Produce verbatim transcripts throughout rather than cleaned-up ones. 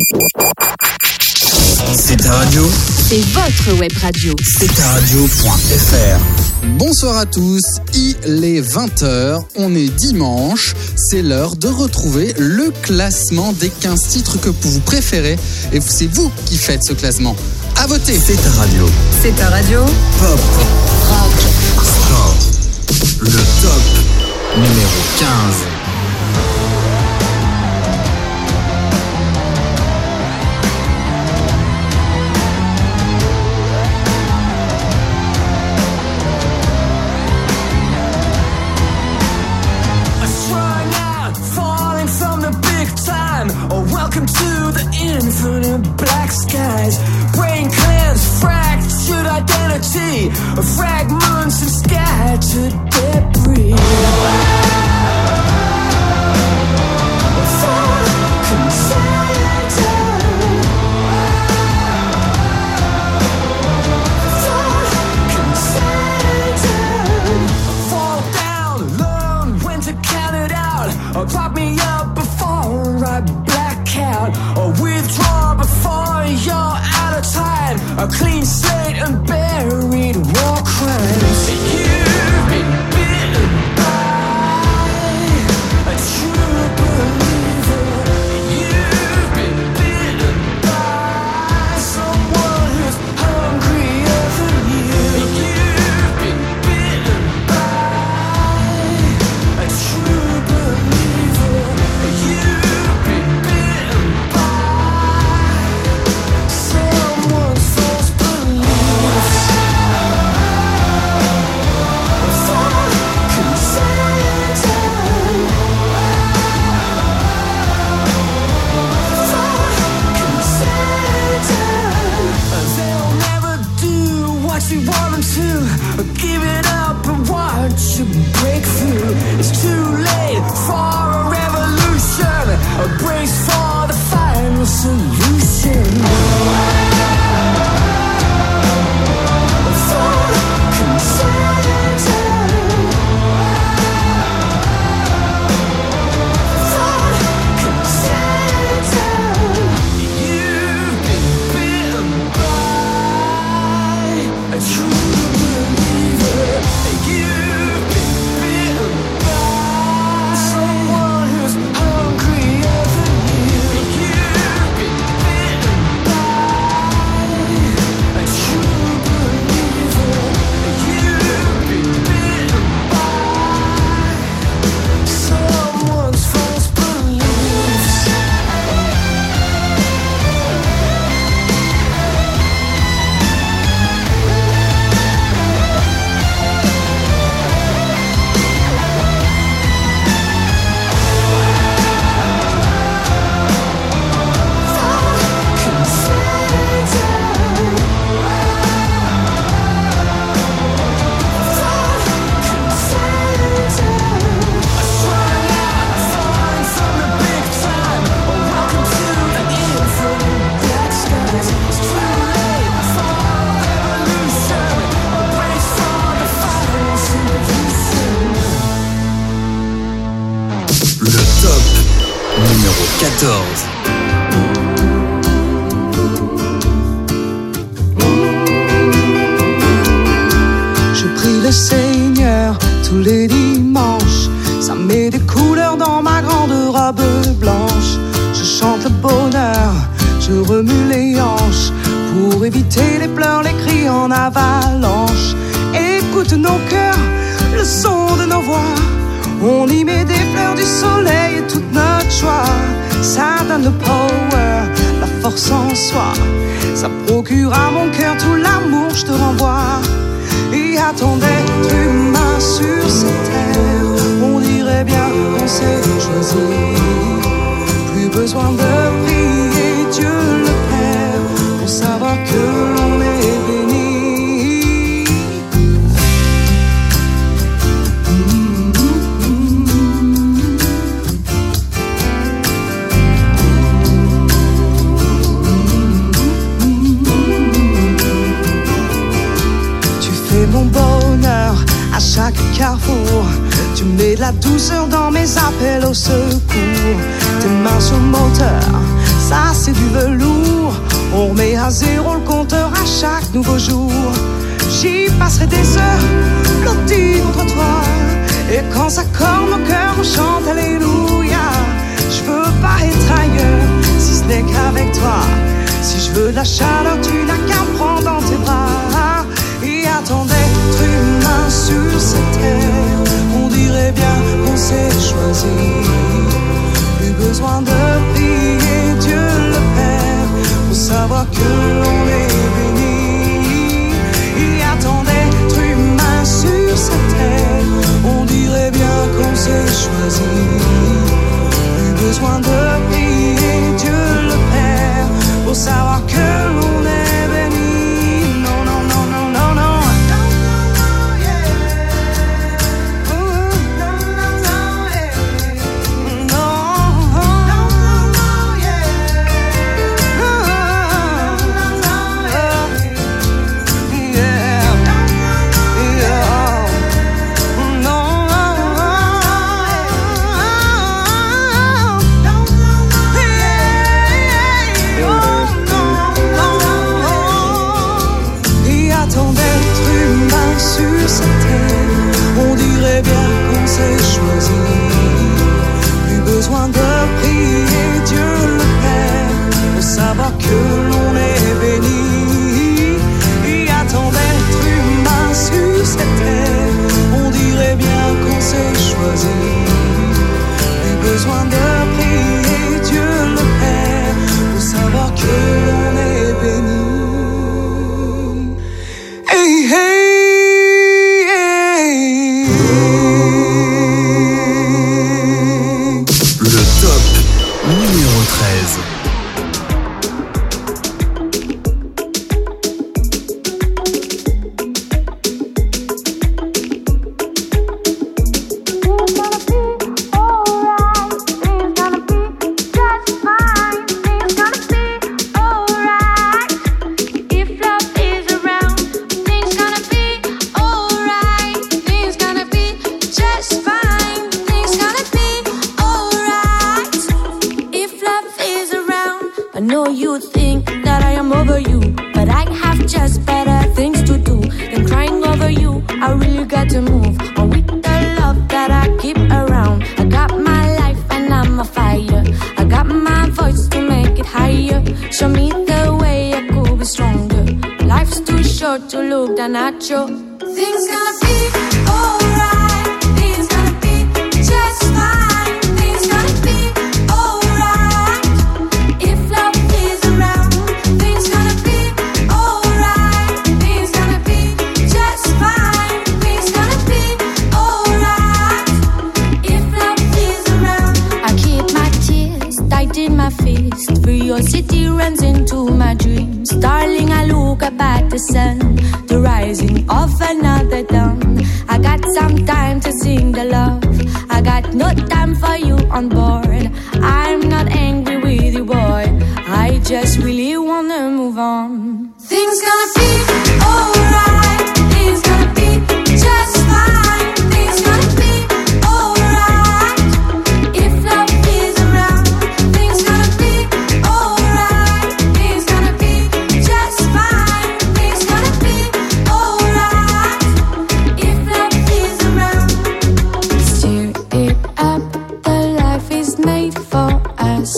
C'est ta radio. C'est votre web radio. C'est ta radio point f r. Bonsoir à tous, il est vingt heures, on est dimanche, c'est l'heure de retrouver le classement des quinze titres que vous préférez et c'est vous qui faites ce classement. À voter. C'est ta radio. C'est ta radio. Pop. Rock. Sport. Le top numéro quinze. Welcome to the infinite black skies. Brain cleanse, fractured identity, fragments and scattered debris. Fall down, learn when to count it out. Prop me up before I black out, or withdraw before you're out of time. A clean slate and buried war crimes. You've been bitten by a true believer. You've been bitten by someone who's hungrier than you. You've been bitten by a true believer. You've been bitten by someone's false beliefs. They'll never do what you want them to. Give it up and watch you break through. It's too late for a revolution. Brace for the final solution. You've been bitten by a true believer. You've been bitten by someone who's hungrier than you. You've been bitten by a true believer. You've been bitten by someone's false beliefs. Le top numéro quatorze. Je prie le Seigneur tous les dimanches. Ça met des couleurs dans ma grande robe blanche. Je chante le bonheur, je remue les hanches pour éviter les pleurs, les cris en avalanche. Écoute nos cœurs, le son de nos voix. On y met des fleurs, du soleil et toute notre joie. Ça donne le power, la force en soi. Ça procure à mon cœur tout l'amour, je te renvoie. Et à ton être humain sur cette terre, on dirait bien qu'on s'est choisi. Plus besoin de prier Dieu le Père pour savoir que l'on est béni. Chaque carrefour, tu mets de la douceur dans mes appels au secours. Tes mains sur le moteur, ça c'est du velours. On remet à zéro le compteur à chaque nouveau jour. J'y passerai des heures, blottis contre toi. Et quand ça corne au cœur, on chante Alléluia. Je veux pas être ailleurs, si ce n'est qu'avec toi. Si je veux de la chaleur, tu n'as qu'à me prendre dans tes bras. Et attends d'être humain sur cette terre. On dirait bien qu'on s'est choisi. Plus besoin de prier Dieu le Père pour savoir que l'on est béni. Et attends d'être humain sur cette terre. On dirait bien qu'on s'est choisi. Plus besoin de prier Dieu le Père pour savoir que l'on est béni. Non, non, non, non, non, non. Sur cette terre, on dirait bien qu'on s'est choisi. Plus besoin de prier Dieu le Père pour savoir que l'on est béni. Et attend d'être humain sur cette terre, on dirait bien qu'on s'est choisi. Plus besoin de prier Dieu le Père pour savoir que l'on est béni. Hey, hey. Numéro treize. To look down at you. Things gonna be alright. Things gonna be just fine. Things gonna be alright. If love is around, things gonna be alright. Things gonna be just fine. Things gonna be alright. If love is around, I keep my tears tight in my fist. Curiosity runs into my dreams. Darling, I look up at the sun, the rising of another dawn. I got some time to sing the love. I got no time for you on board. I'm not angry with you, boy. I just really wanna move on. Things gonna be alright. Things gonna be just fine. Things gonna be alright. If love is around, things gonna be alright. Things gonna be just fine. Things gonna be alright. If love is around, stir it up. The life is made for us.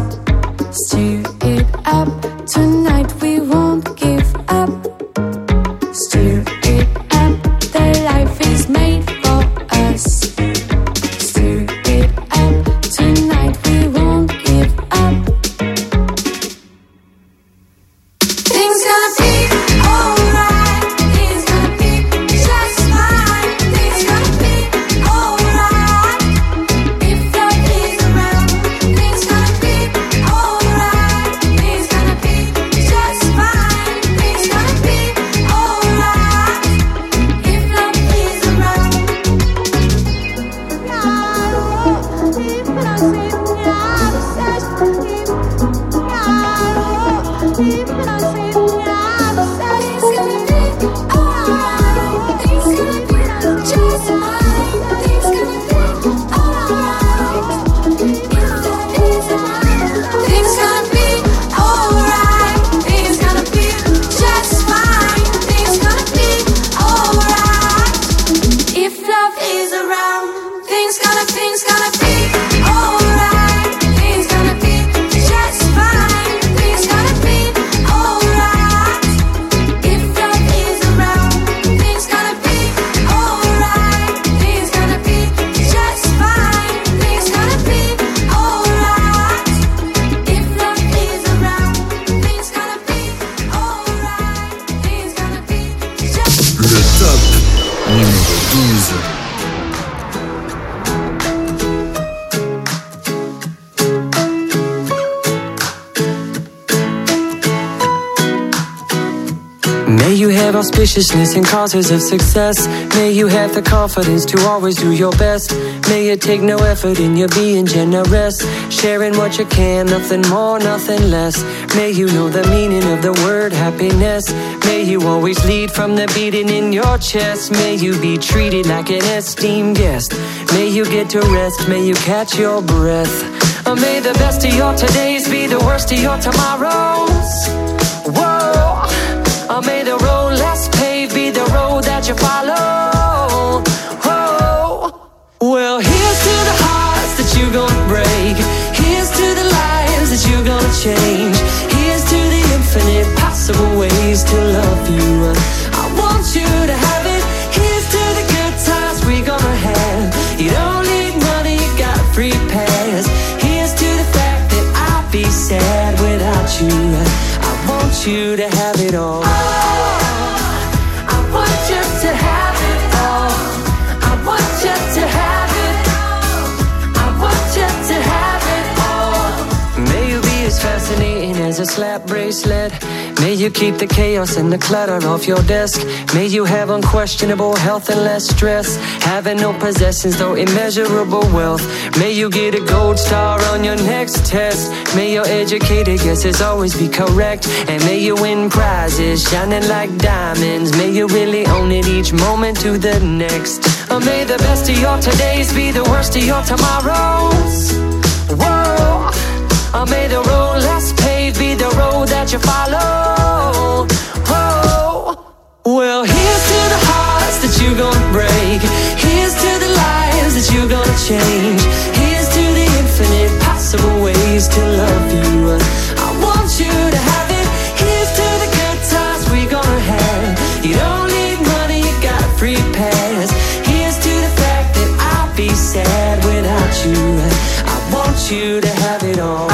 Stir it up. Tonight we won't give up. Stir it up. The life is made for us. Stir it up. Tonight we won't give up. Things gonna be alright. Things gonna be just fine. Things gonna be alright. If love is around, things gonna be alright. Things gonna be just fine. Things gonna be alright. If love is around. Things gonna be you have auspiciousness and causes of success. May you have the confidence to always do your best. May you take no effort in your being generous, sharing what you can, nothing more, nothing less. May you know the meaning of the word happiness. May you always lead from the beating in your chest. May you be treated like an esteemed guest. May you get to rest, may you catch your breath. Or may the best of your todays be the worst of your tomorrows. Whoa. Or may the road less paved be the road that you follow. Whoa. Well, here's to the hearts that you're gonna break. Here's to the lives that you're gonna change. Here's to the infinite possible ways to love you. I want you to have it. Here's to the good times we're gonna have. You don't need money, you got a free pass. Here's to the fact that I'll be sad without you. I want you to have it all. Oh, I want you to have it all. I want you to have it. I want you to have it all. May you be as fascinating as a slap bracelet. May you keep the chaos and the clutter off your desk. May you have unquestionable health and less stress. Having no possessions though immeasurable wealth. May you get a gold star on your next test. May your educated guesses always be correct. And may you win prizes shining like diamonds. May you really own it each moment to the next. Or may the best of your todays be the worst of your tomorrows. Whoa. Or may the road less paved be the road that you follow. Oh. Well, here's to the hearts that you're gonna break. Here's to the lives that you're gonna change. Here's to the infinite possible ways to love you. I want you to have it. Here's to the good times we're gonna have. You don't need money, you got a free pass. Here's to the fact that I'll be sad without you. I want you to have it all.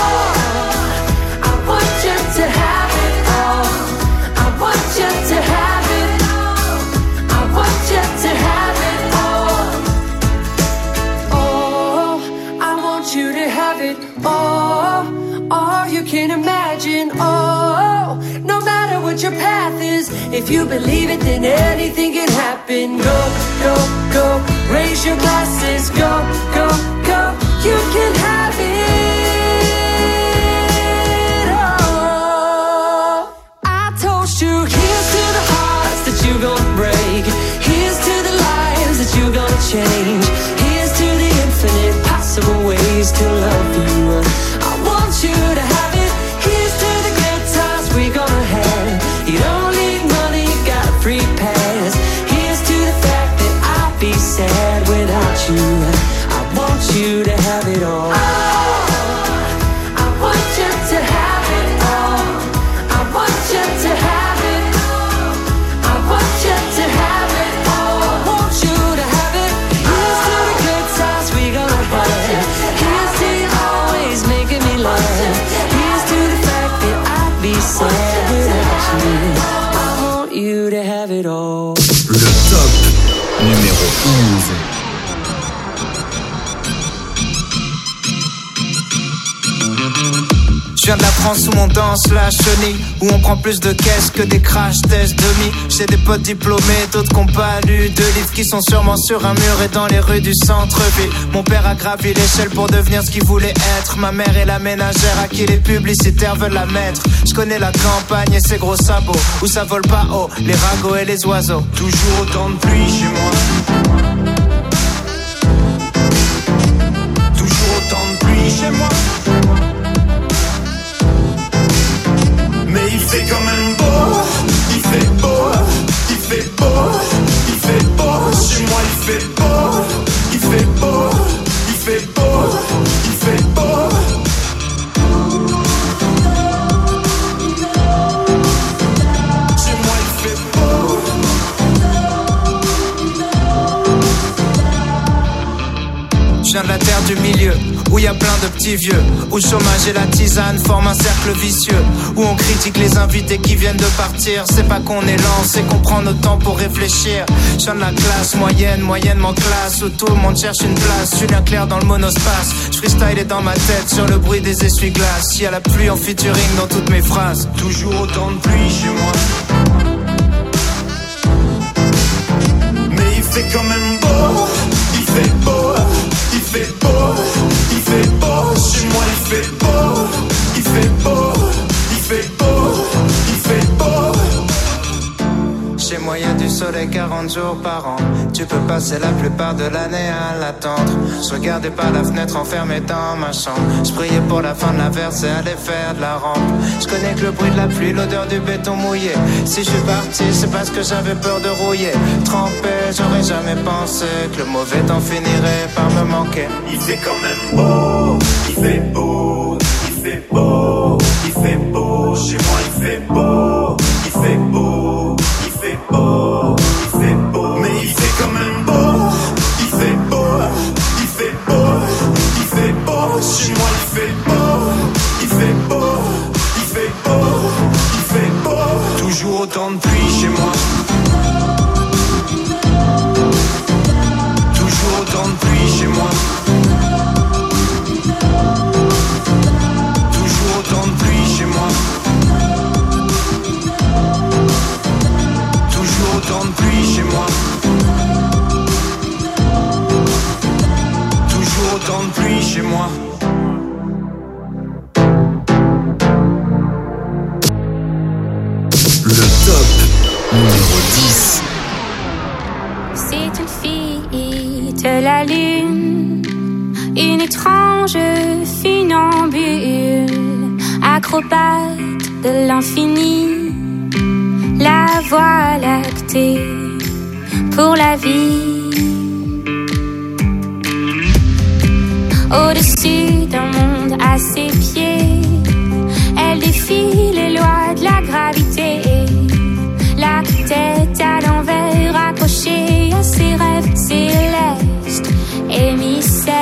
Your path is. If you believe it, then anything can happen. Go, go, go, raise your glasses. Go, go, go, you can have it all. I told you, here's to the hearts that you're gonna break. Here's to the lives that you're gonna change. Here's to the infinite possible ways to love you. I want you to have it. Here's to the good times we're gonna have. You don't need money, you got a free pass. Here's to the fact that I'll be sad without you. I want you to have it all. Oh, I want you to have it all. I want you to have it. I want you to have it all. I want you to have it. Here's to the good times we gonna have. Here's to you always making me laugh. Here's to the fact that I'll be sad without you. I want you to have it all. Le top numéro onze. Je viens de la France où on danse la chenille, où on prend plus de caisse que des crash tests demi. J'ai des potes diplômés, d'autres qui n'ont pas lu de livres, qui sont sûrement sur un mur et dans les rues du centre-ville. Mon père a gravi l'échelle pour devenir ce qu'il voulait être. Ma mère est la ménagère à qui les publicitaires veulent la mettre. Je connais la campagne et ses gros sabots, où ça vole pas haut, les ragots et les oiseaux. Toujours autant de pluie chez moi. Toujours autant de pluie chez moi. Mais il fait quand même beau, il fait beau, il fait beau, il fait beau. Chez moi il fait beau, il fait beau, il fait beau, il fait beau. Chez moi il fait beau. Je viens de la terre du milieu, où y a plein de petits vieux, où le chômage et la tisane forment un cercle vicieux, où on critique les invités qui viennent de partir. C'est pas qu'on est lent, c'est qu'on prend notre temps pour réfléchir. Je viens de la classe moyenne, moyennement classe, où tout le monde cherche une place. Julien Clerc dans le monospace, je freestyle est dans ma tête sur le bruit des essuie-glaces. Y a la pluie en featuring dans toutes mes phrases. Toujours autant de pluie chez moi. fait quand même beau, il fait beau, il fait beau, il fait beau, chez moi il fait beau, il fait beau, il fait beau, il fait beau. Chez moi y'a du soleil quarante jours par an. Tu peux passer la plupart de l'année à l'attendre. Je regardais par la fenêtre enfermé dans ma chambre. Je priais pour la fin de la verse et aller faire de la rampe. Je connais que le bruit de la pluie, l'odeur du béton mouillé. Si je suis parti c'est parce que j'avais peur de rouiller. Trempé, j'aurais jamais pensé que le mauvais temps finirait par me manquer. Il fait quand même beau, il fait beau, il fait beau, il fait beau. Chez moi il fait beau, il fait beau, il fait beau, il fait beau. Mais il fait quand même beau, il fait beau, il fait beau, il fait beau. Chez moi il fait beau, il fait beau, il fait beau, il fait beau. Toujours autant de pluie chez moi. Toujours autant de pluie chez moi. Toujours autant de pluie chez moi. Toujours autant de pluie chez moi. Toujours autant de pluie chez moi. Le top numéro dix. C'est une fille de la lune, une étrange funambule, acrobate de l'infini, la voie lactée pour la vie. Au-dessus d'un monde à ses pieds, elle défie les lois de la gravité. La tête à l'envers, accrochée à ses rêves célestes, émissaire.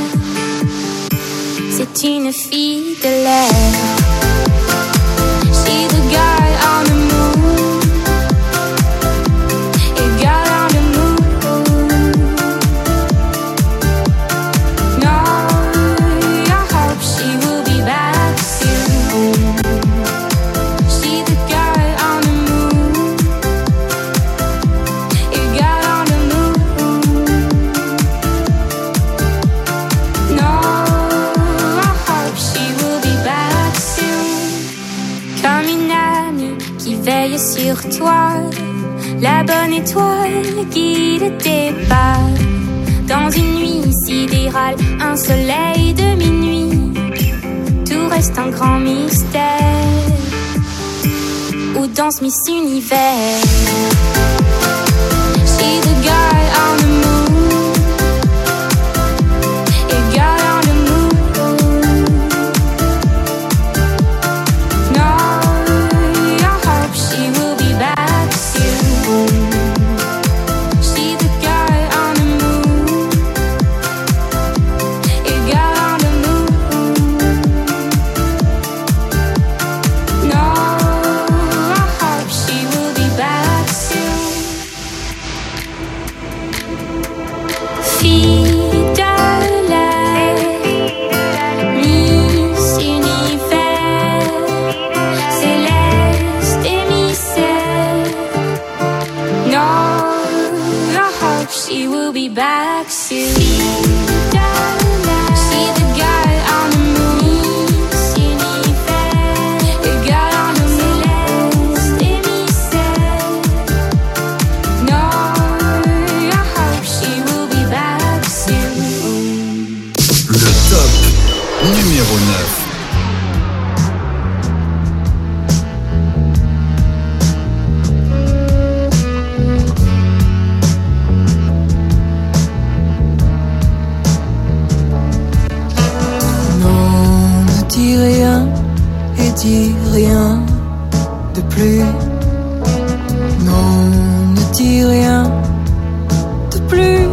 C'est une fille de l'air. She's a girl on the moon, a girl on the moon. No, I hope she will be back soon. She's a girl on the moon, a girl on the moon. No, I hope she will be back soon. Comme une amie qui veille sur toi, la bonne étoile guide tes pas. Dans une nuit sidérale, un soleil de minuit, tout reste un grand mystère. Où danse Miss Univers? She's a girl on the moon, a girl on the moon. No, I hope she will be back soon. She's a girl on the moon, a girl on the moon. No, I hope she will be back soon. Fille de l'air, Miss Univers, céleste émissaire. No, I hope she will be back soon. She's a girl on the moon, Miss Univers, a girl on the moon, céleste émissaire. No, I hope she will be back soon. Le top numéro neuf. Non, ne dis rien et dis rien de plus. Non, ne dis rien de plus.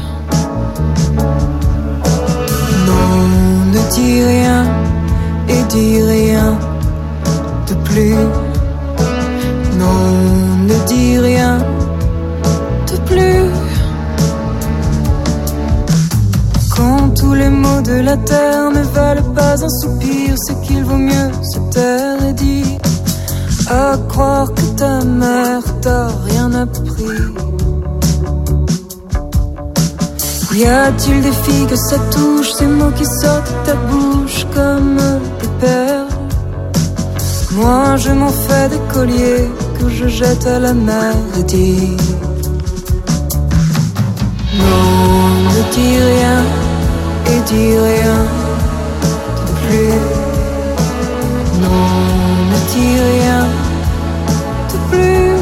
Non, ne dis rien et dis rien de plus. Non, ne dis rien de plus. Quand tous les mots de la terre ne valent pas un soupir, c'est qu'il vaut mieux se taire et dire à croire que ta mère t'a rien appris. Y a-t-il des filles que ça touche, ces mots qui sortent de ta bouche comme des perles? Moi je m'en fais des colliers que je jette à la mer et dis non, ne dis rien et dis rien de plus. Non, ne dis rien de plus.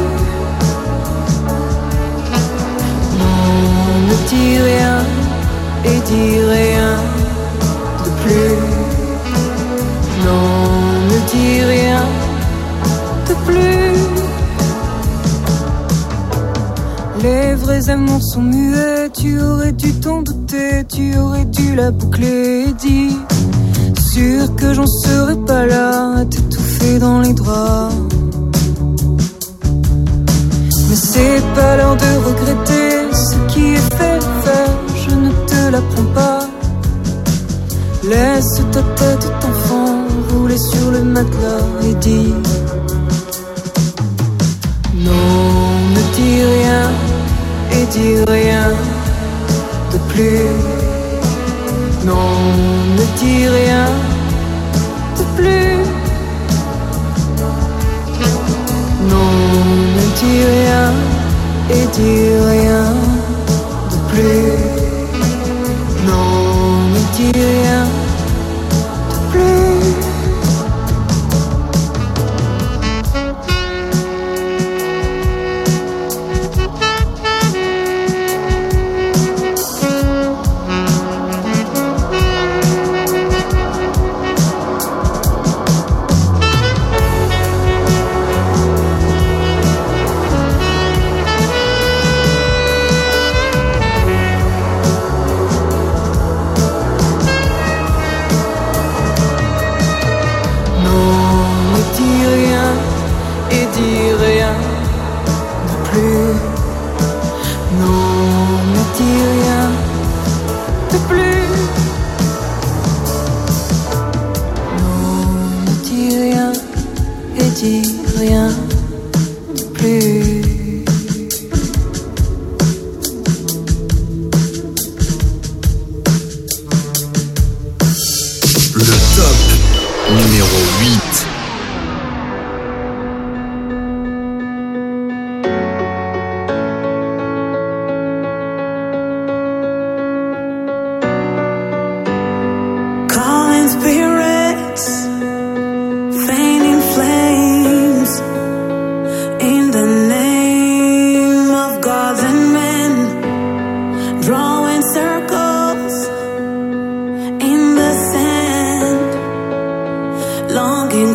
Non, ne dis rien et dis rien de plus. Non, ne dis rien de plus. Les vrais amours sont muets, tu aurais dû t'en douter, tu aurais dû la boucler et dire sûr que j'en serais pas là à t'étouffer dans les draps. Mais c'est pas l'heure de regretter ce qui est fait, fait, je ne te l'apprends pas. Laisse ta tête d'enfant rouler sur le matelas et dis non, ne dis rien et dis rien de plus. Non, ne dis rien de plus. Non, ne dis rien et dis rien de plus. Non, ne dis rien de plus. Longing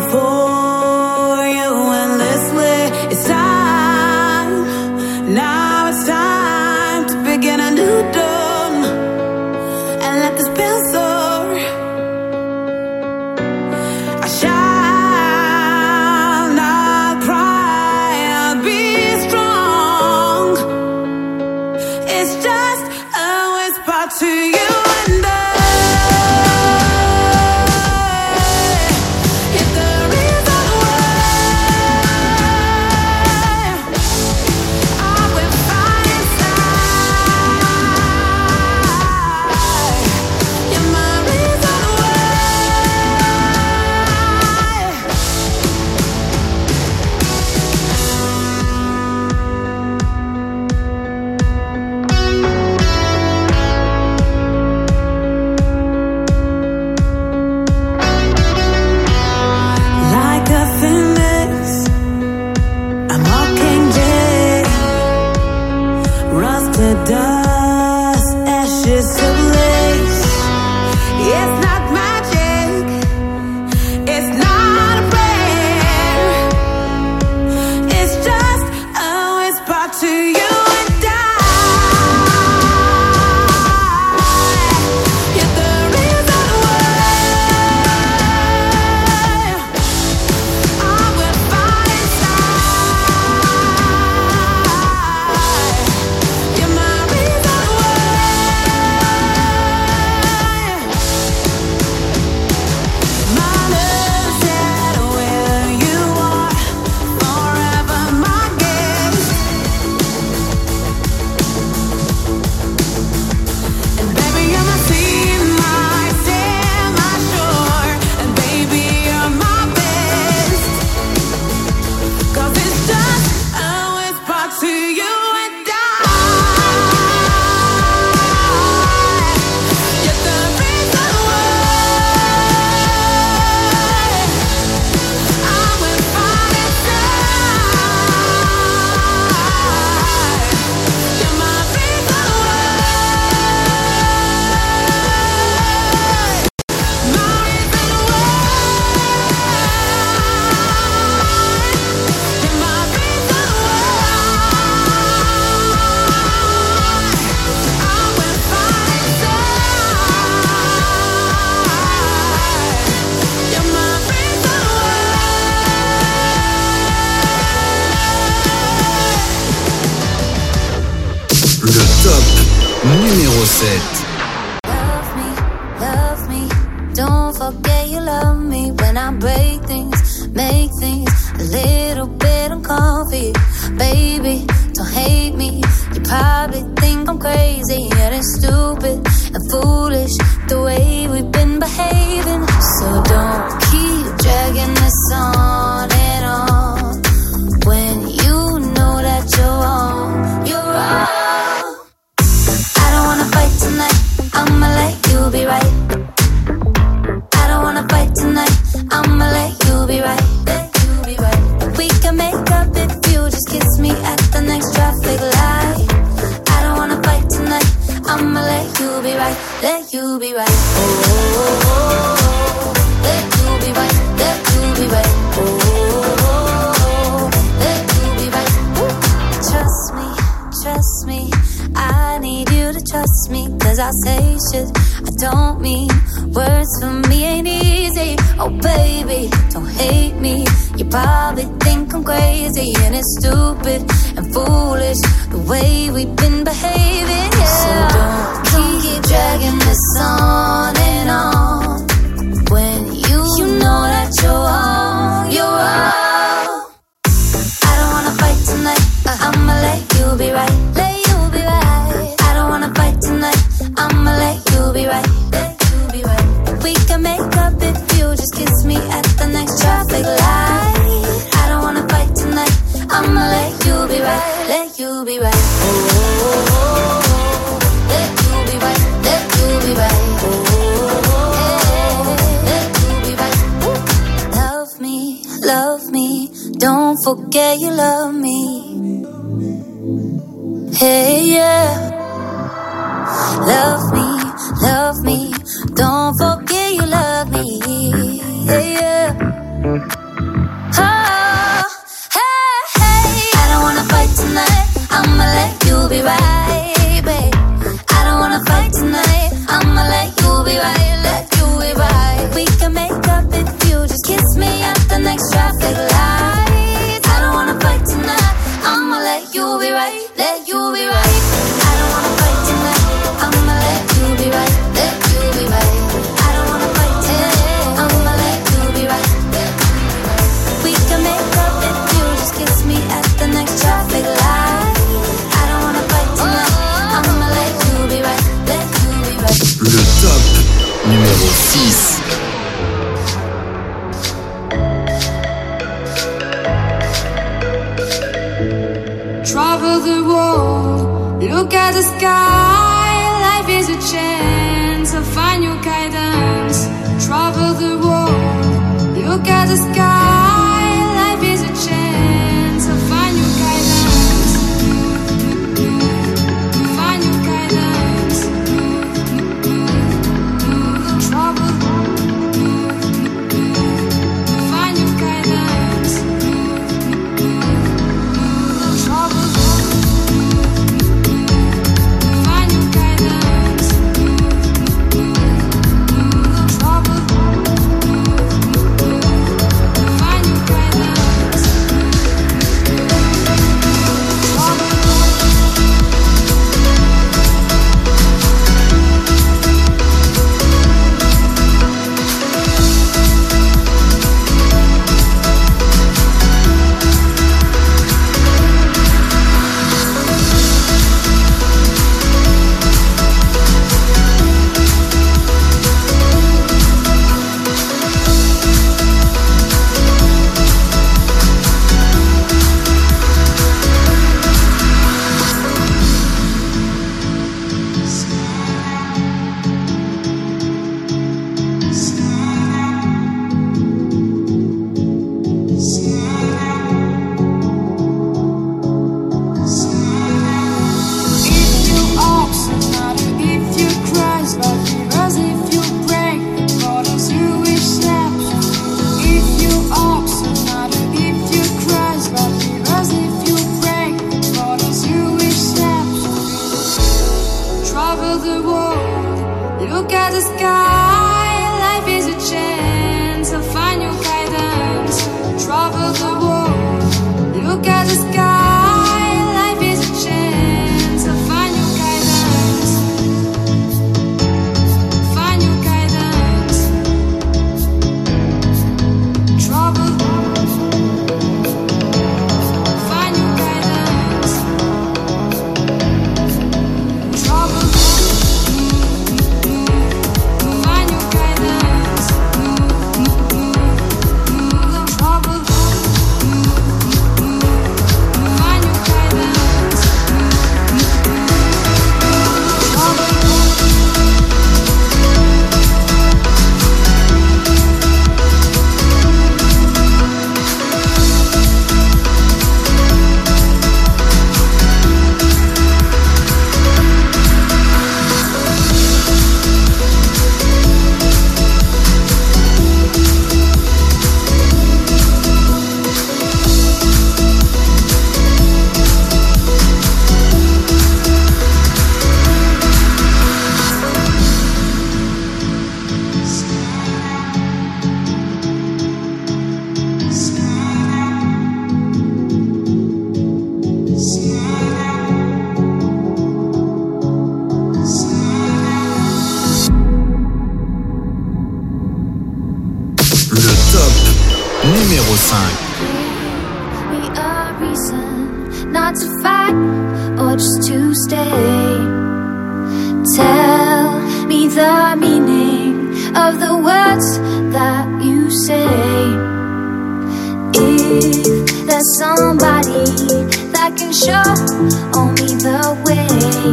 numéro sept. Love me, love me. Don't forget you love me when I break things, make things a little bit uncomfy. Baby, don't hate me. You probably think I'm crazy and it's stupid and foolish the way we've been behaving. So don't keep dragging this on and on when you know that you're wrong. You're wrong. I don't wanna fight tonight. I'ma let you be right. I don't wanna fight tonight. I'ma let you be right. Let you be right. We can make up if you just kiss me at the next traffic light. I don't wanna fight tonight. I'ma let you be right. Let you be right. Oh, oh, oh, oh. Let you be right. Let you be right. Oh, oh, oh. Let you be right. Trust me, trust me. I need you to trust me, cause I say shit I don't mean. Words for me ain't easy. Oh baby, don't hate me. You probably think I'm crazy and it's stupid and foolish the way we've been behaving, yeah. So don't keep, keep dragging this on and on when you, you know that you're wrong. You're wrong. I don't wanna fight tonight. I'ma let you be right. Let you be right. I don't wanna fight tonight. I'ma let you be right. Let you be right. We can make up if you just kiss me at the next traffic light. I don't wanna fight tonight. I'ma let you be right. Let you be right. Oh, oh, oh, oh. Let you be right. Let you be right. Oh, oh, oh, oh. Let you be right. Love me, love me. Don't forget you love me. Hey, yeah. Love me, love me. Don't forget you love me. Hey, yeah. Oh, hey, hey. I don't wanna fight tonight. I'ma let you be right, babe. I don't wanna fight tonight. I'ma let you be right. Let you be right. We can make up if you just kiss me at the next traffic light. I don't wanna fight tonight. I'ma let you be right. Let you be right. I don't wanna fight tonight. I'ma let you be right. Let you be right. I don't wanna fight tonight. Le top numéro cinq. Me a reason not to fight or just to stay. Tell me the meaning of the words that you say. If there's somebody that can show me the way,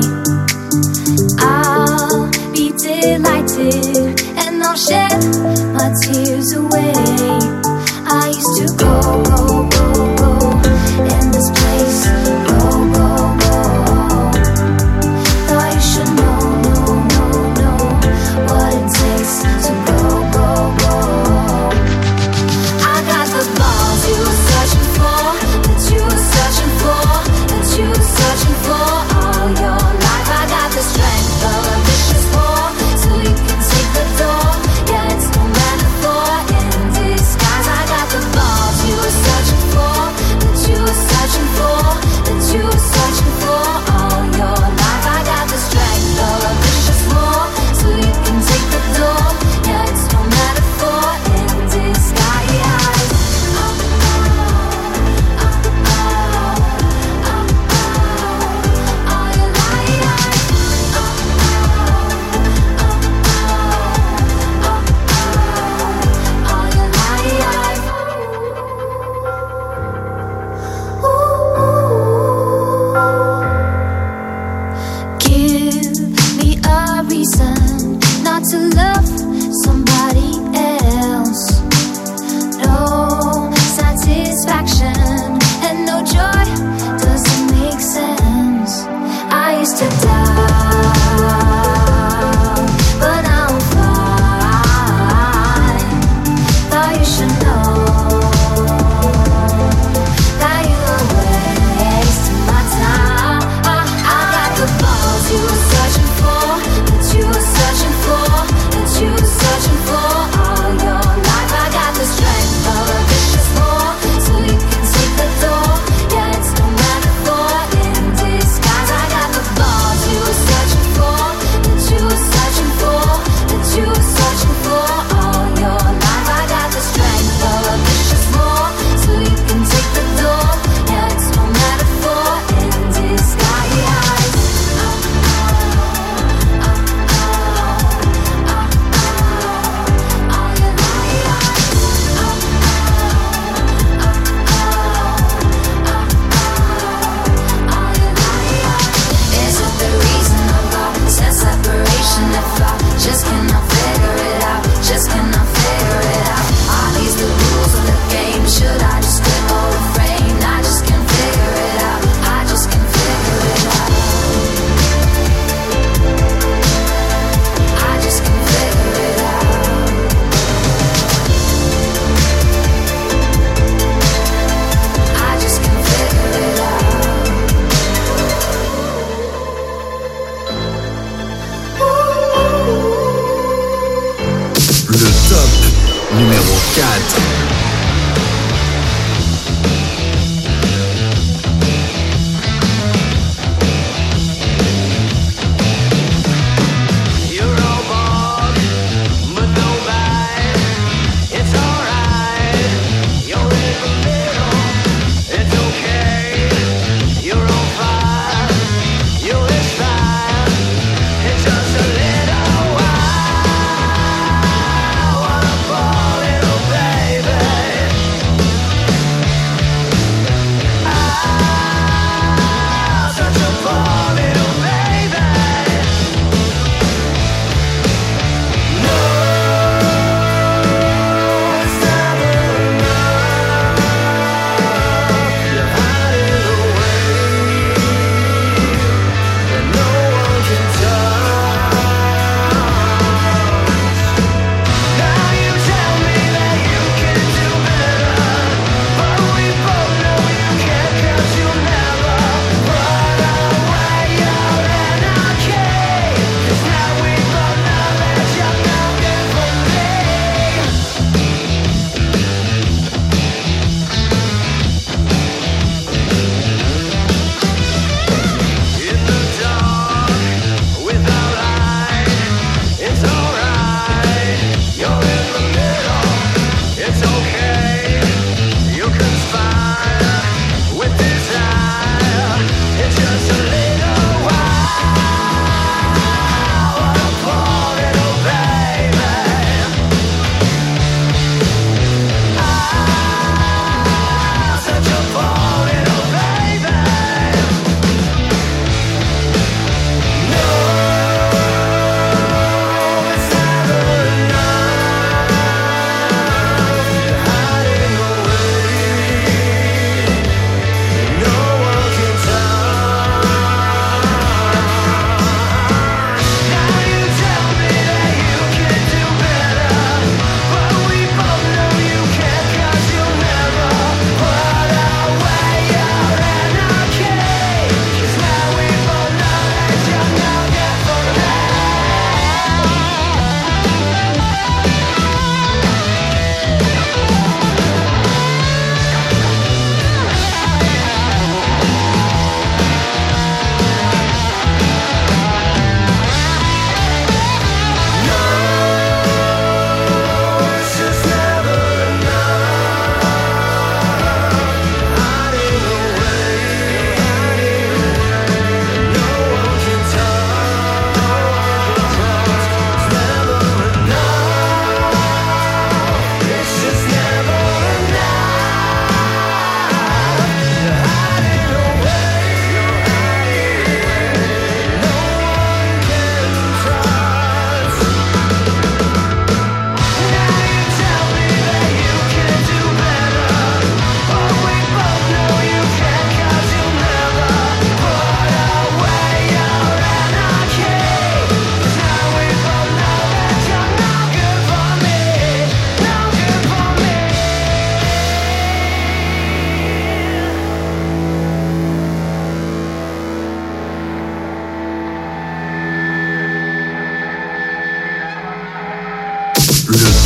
I'll be delighted and I'll shed my tears away. I used to go, go, go, go in this place, go, go, go. Thought you should know, know, know, know what it takes to go, go, go. I got the balls you were searching for, that you were searching for, that you were searching for all your life. I got the strength of a vicious war, so you can take the door. Yeah, it's no metaphor in disguise. I got the balls you were searching for, that you were searching for, that you were searching for all your life. I got the strength of a vicious war, so you can take the door. Yeah, it's no metaphor in disguise. Oh, oh, oh, oh, oh, oh, all your life. Oh, oh, oh, oh, oh, all your life. Give me a reason not to love somebody else. No satisfaction and no joy doesn't make sense. I used to doubt, but now I'm fine. Thought you should know that you were wasting my time. I got the balls you were searching for, that you were searching for, that you were searching for all your life. I got the strength of a vicious war, so you can take the door. Yeah, it's no metaphor in disguise. I got the balls you were searching for, that you were searching for, that you were searching for all your life. I got the strength of a vicious war, so you can take the door. Yeah, it's no metaphor in disguise. Oh, oh, oh, oh, oh, oh, all your life. Oh, oh, oh, oh, oh, all your life. Is it the reason of our sense separation? If I just cannot figure it out, just cannot figure it out. Are these the rules of the game? Should I just quit or refrain? I just can't figure it out, I just can't figure it out. I just can't figure it out. I just can't figure it out. Le top numéro quatre. You're all bald, but no bite. It's alright. You're in the middle. It's okay. You're on fire. You're inside. It's just a little while. Wanna fall, little baby.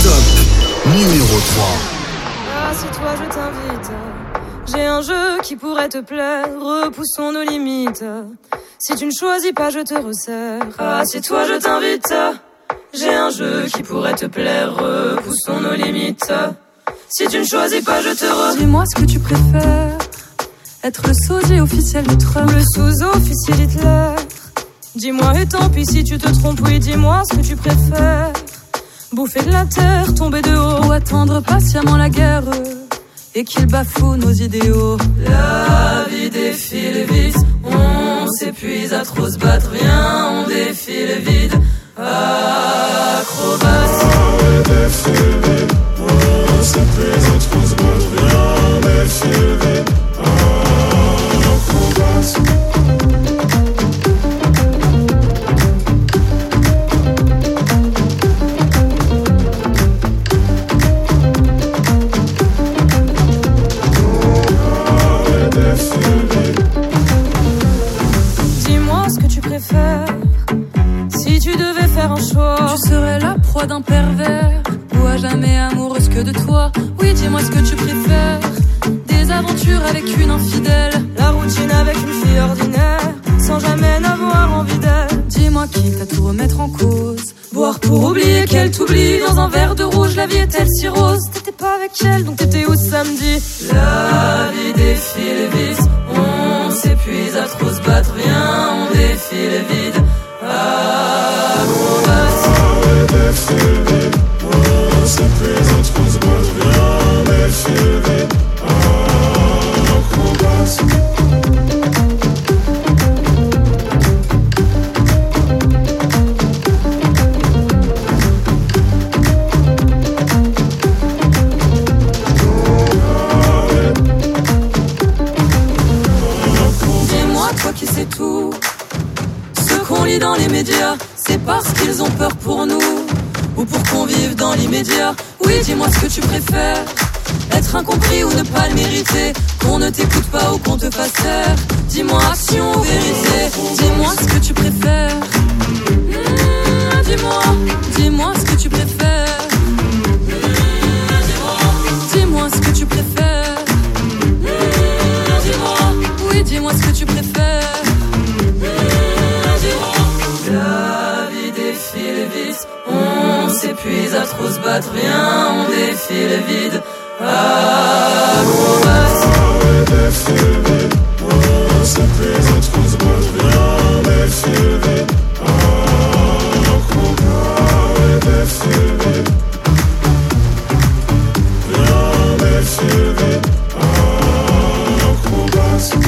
top numéro trois. Ah, si toi je t'invite, j'ai un jeu qui pourrait te plaire, repoussons nos limites. Si tu ne choisis pas, je te resserre. Ah, si toi je t'invite, j'ai un jeu qui pourrait te plaire, repoussons nos limites. Si tu ne choisis pas, je te re... Dis-moi ce que tu préfères, être le sosie officiel de Trump ou le sous-officier d'Hitler. Dis-moi et tant pis si tu te trompes, oui dis-moi ce que tu préfères. Bouffer de la terre, tomber de haut, ou attendre patiemment la guerre et qu'il bafoue nos idéaux. La vie défile vite, on s'épuise à trop se battre, viens on défile vide. Acrobatie. On défile vite, on s'épuise à trop se battre, viens on défile vite. Acrobatie. Dis-moi ce que tu préfères. Si tu devais faire un choix, tu serais la proie d'un pervers ou à jamais amoureuse que de toi. Oui, dis-moi ce que tu préfères. Des aventures avec une infidèle, la routine avec une fille ordinaire, sans jamais n'avoir envie d'elle. Dis-moi quitte à tout remettre en cause, boire pour oublier qu'elle t'oublie. Dans un verre de rouge, la vie est-elle si rose? T'étais pas avec elle, donc t'étais où samedi? La vie défile vite, on s'épuise à trop se battre, viens on défile vide. Acrobatie. On défile vite, on s'épuise à trop se battre, viens on défile vite. Acrobatie. qui sait tout. Ce qu'on lit dans les médias, c'est parce qu'ils ont peur pour nous, ou pour qu'on vive dans l'immédiat. Oui, dis-moi ce que tu préfères, être incompris ou ne pas le mériter, qu'on ne t'écoute pas ou qu'on te fasse taire. Dis-moi action ou vérité, dis-moi ce que tu préfères. Mmh, dis-moi, dis-moi ce que tu préfères. Mmh, dis-moi, dis-moi ce que tu préfères. Mmh, dis-moi, oui, dis-moi ce que tu préfères. Mmh, dis-moi. La vie défile vite, on s'épuise à trop se battre, viens, on défile vide. Acrobatie. On défile vite, on s'épuise à trop se battre, viens, on défile vite. Acrobatie. On défile vite, viens, on défile vite. Acrobatie.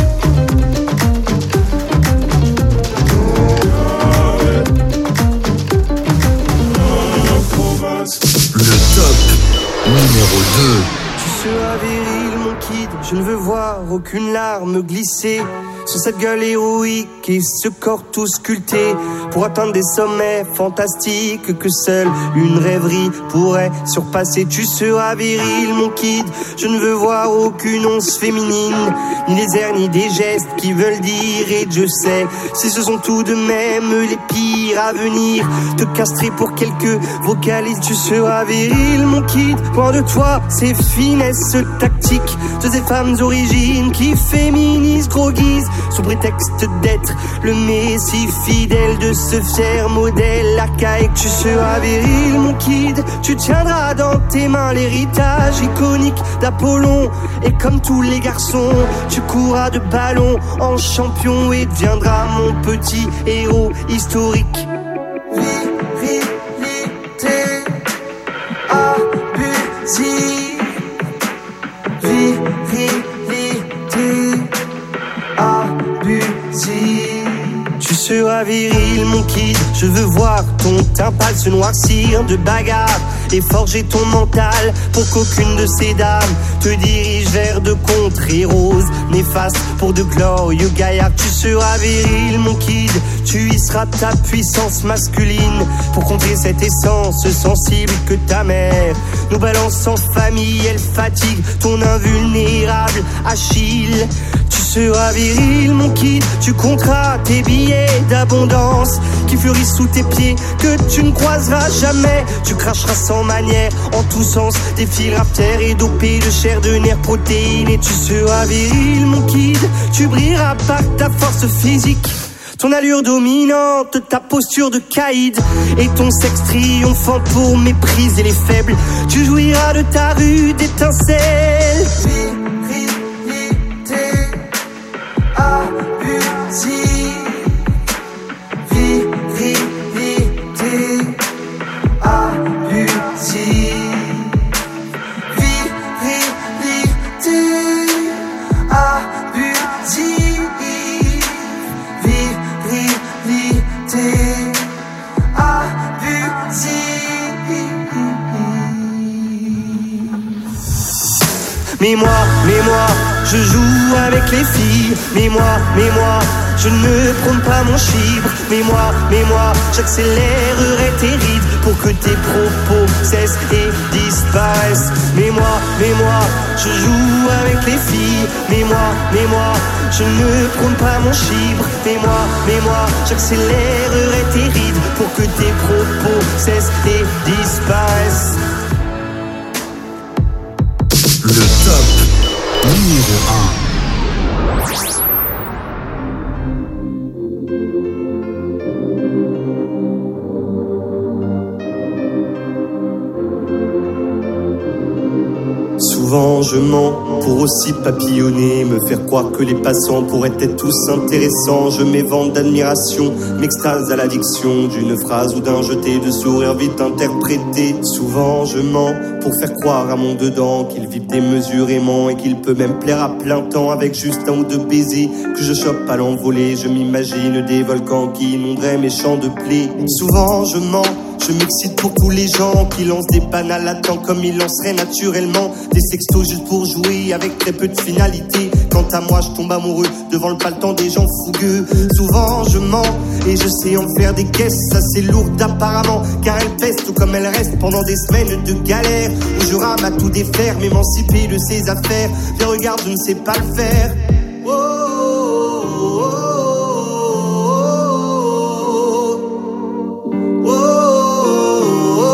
Le top numéro deux. Tu seras viril, mon kid, je ne veux voir aucune larme glisser sur cette gueule héroïque et ce corps tout sculpté pour atteindre des sommets fantastiques que seule une rêverie pourrait surpasser. Tu seras viril, mon kid, je ne veux voir aucune once féminine, ni les airs ni des gestes qui veulent dire. Et je sais, si ce sont tout de même les pires à venir, te castrer pour quelques vocalises. Tu seras viril, mon kid, loin de toi ces finesses tactiques de ces femmes origines qui féminisent, droguisent sous prétexte d'être le messie fidèle de ce fier modèle archaïque. Tu seras viril, mon kid, tu tiendras dans tes mains l'héritage iconique d'Apollon, et comme tous les garçons, tu courras de ballon en champion et deviendras mon petit héros historique. Virilité abusive, virilité abusive. Tu seras viril, mon kid, je veux voir ton teint pâle se noircir de bagarre et forger ton mental pour qu'aucune de ces dames te dirige vers de contrées roses néfastes pour de glorieux gaillards. Tu seras viril, mon kid, tu y seras ta puissance masculine pour contrer cette essence sensible que ta mère nous balance en famille, elle fatigue ton invulnérable Achille. Tu seras viril, mon kid, tu compteras tes billets d'abondance qui fleurissent sous tes pieds, que tu ne croiseras jamais. Tu cracheras sans manière, en tous sens, des fils terre et dopés de chair, de nerfs, protéines. Et tu seras viril, mon kid, tu brilleras par ta force physique, ton allure dominante, ta posture de caïd et ton sexe triomphant pour mépriser les faibles. Tu jouiras de ta rude étincelle. Virilité abusive, virilité abusive, virilité abusive. Mais moi, mais moi, je joue avec les filles. Mais moi, mais moi, je ne prône pas mon chibre. Mais moi, mais moi, j'accélérerai tes rides pour que tes propos cessent et disparaissent. Mais moi, mais moi, je joue avec les filles. Mais moi, mais moi, je ne prône pas mon chibre. Mais moi, mais moi, j'accélérerai tes rides pour que tes propos cessent et disparaissent. Le top numéro un. Souvent je mens pour aussi papillonner, me faire croire que les passants pourraient être tous intéressants. Je m'évente d'admiration, m'extase à l'addiction d'une phrase ou d'un jeté de sourire vite interprété. Souvent je mens pour faire croire à mon dedans qu'il vibre démesurément et qu'il peut même plaire à plein temps avec juste un ou deux baisers que je chope à l'envolée. Je m'imagine des volcans qui inonderaient mes champs de blé. Souvent je mens, je m'excite pour tous les gens qui lancent des banales à temps comme ils lanceraient naturellement des sextos juste pour jouer avec très peu de finalité. Quant à moi, je tombe amoureux devant le paletant des gens fougueux. Souvent, je mens et je sais en faire des caisses assez lourdes apparemment, car elles pèsent tout comme elles restent pendant des semaines de galère où je rame à tout défaire, m'émanciper de ses affaires. Viens, regarde, je ne sais pas le faire. Oh, oh, oh, oh,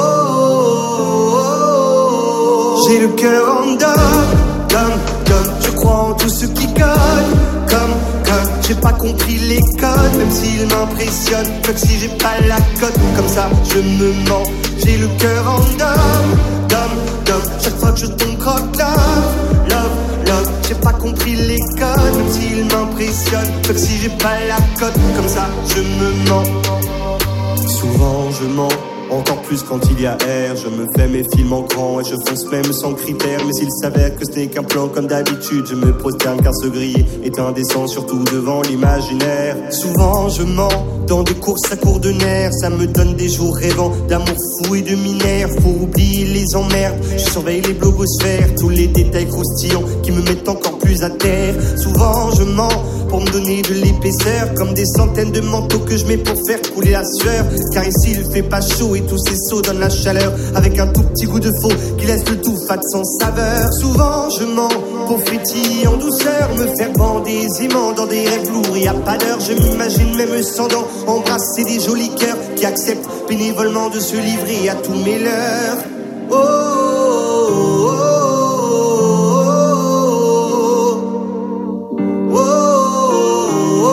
oh. J'ai le cœur en dame, dame, dame. Je crois en tout ce qui gagne, comme, comme. J'ai pas compris les codes, même s'ils m'impressionnent. Comme si j'ai pas la cote, comme ça je me mens. J'ai le cœur en dame, dame, dame. Chaque fois que je tombe croque love, love, love. J'ai pas compris les codes, même s'ils m'impressionnent. Comme si j'ai pas la cote, comme ça je me mens. Souvent je mens, encore plus quand il y a air. Je me fais mes films en grand et je fonce même sans critères. Mais s'il s'avère que ce n'est qu'un plan comme d'habitude, je me prosterne car se griller est indécent, surtout devant l'imaginaire. Souvent je mens dans des courses à court de nerfs. Ça me donne des jours rêvants d'amour fou et de minère. Pour oublier les emmerdes, je surveille les blogosphères, tous les détails croustillants qui me mettent encore plus à terre. Souvent je mens pour me donner de l'épaisseur, comme des centaines de manteaux que je mets pour faire couler la sueur. Car ici il fait pas chaud et tous ces seaux donnent la chaleur, avec un tout petit goût de faux qui laisse le tout fade sans saveur. Souvent je mens pour frétiller en douceur, me faire bander aisément dans des rêves lourds et à pas d'heure. Je m'imagine même sans dents embrasser des jolis cœurs qui acceptent bénévolement de se livrer à tous mes leurs. Oh, oh, oh, oh, oh,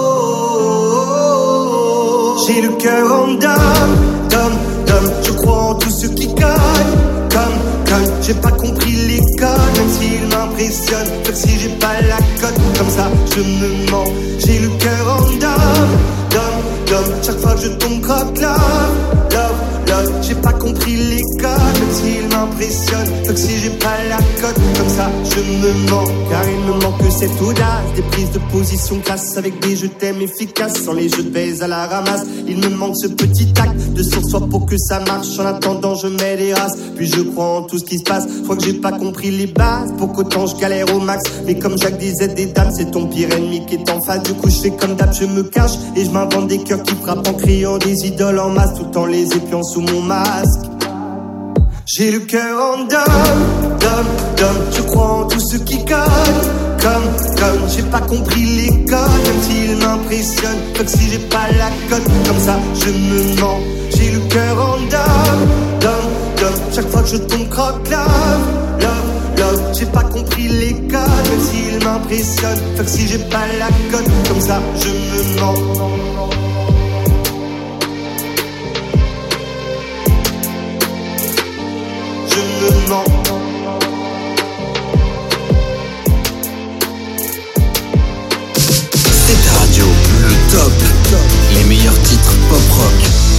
oh. J'ai le cœur en dame, dame, dame. Je crois en tout ce qui gagne, comme, comme. J'ai pas compris les codes, même s'ils m'impressionnent. Comme si j'ai pas la cote, comme ça je me mens. J'ai le cœur en dame, dame, dame. Chaque fois que je tombe croque love, love, love. J'ai pas compris les codes, même s'ils m'impressionnent. Comme si j'ai pas la cote, comme ça je me mens. Car il me manque cette audace, des prises de position classe avec des je t'aime efficaces, sans les jeux de baise à la ramasse. Il me manque ce petit acte de sur-soi pour que ça marche. En attendant je mets des races, puis je crois en tout ce qui se passe. Je crois que j'ai pas compris les bases, pour qu'autant je galère au max. Mais comme Jacques disait des dames, c'est ton pire ennemi qui est en face. Du coup je fais comme d'hab, je me cache et je m'invente des cœurs qui frappent en criant des idoles en masse, tout en les épiant sous mon masque. J'ai le cœur en dame, dame, dame. Je crois en tout ce qui gagne. Comme, comme, j'ai pas compris les codes. Même s'ils m'impressionnent, comme si j'ai pas la cote. Comme ça, je me mens. J'ai le cœur en dame, dame, dame. Chaque fois que je tombe croque love, love, love. J'ai pas compris les codes. Même s'ils m'impressionnent, comme si j'ai pas la cote. Comme ça, je me mens.